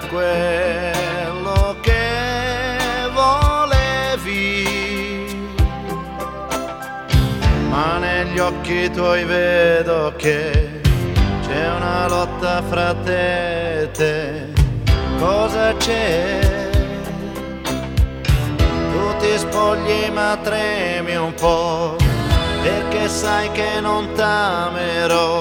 quello che volevi, ma negli occhi tuoi vedo che c'è una lotta fra te e te. Cosa c'è? Tu ti spogli ma tremi un po', perché sai che non t'amerò.